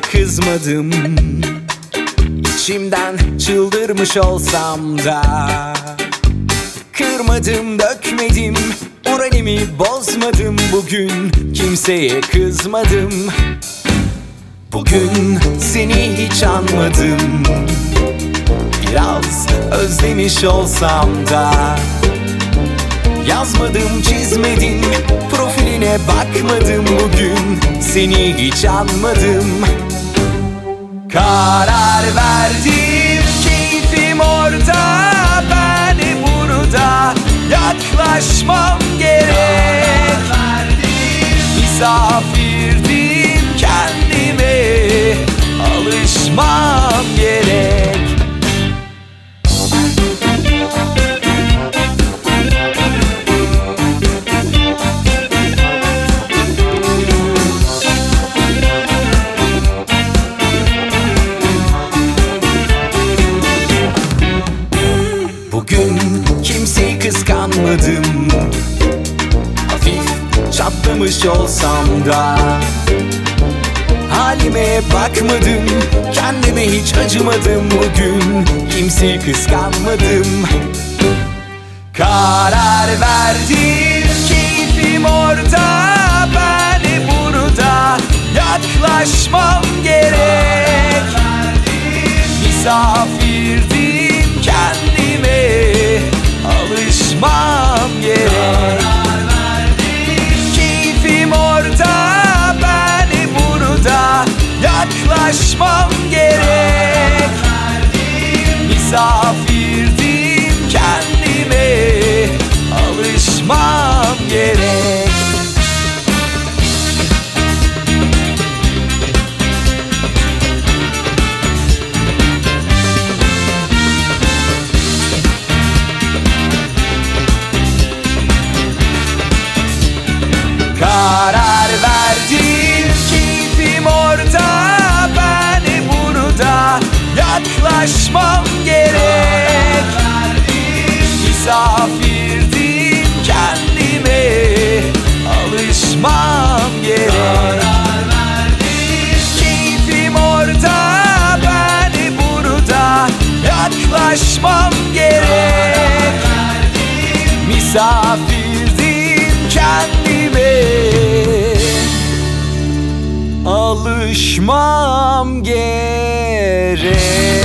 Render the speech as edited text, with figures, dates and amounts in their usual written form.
kızmadım. İçimden çıldırmış olsam da kırmadım, dökmedim, moralimi bozmadım. Bugün kimseye kızmadım. Bugün seni hiç anmadım. Biraz özlemiş olsam da yazmadım, çizmedim, profiline bakmadım. Bugün seni hiç anmadım. Karar verdim, keyfim orada, ben burada yaklaşmam gerek. Misafirdim, kendime alışmam gerek. Bugün kimseyi kıskanmadım. Hafif çatlamış olsam da halime bakmadım, kendime hiç acımadım. Bugün kimseyi kıskanmadım. Karar verdim, keyfim orada, ben burada yaklaşmam gerek. Misafirdim, kendime alışmam gerek. Keyfim orada, ben burada yaklaşmam gerek. Misafirdim, kendime alışmam gerek. Karar verdim, keyfim orada, ben burada yaklaşmam gerek. Misafirdim, kendime alışmam gerek. Keyfim orada, ben burada yaklaşmam gerek. Misafirdim, kendime alışmam gerek.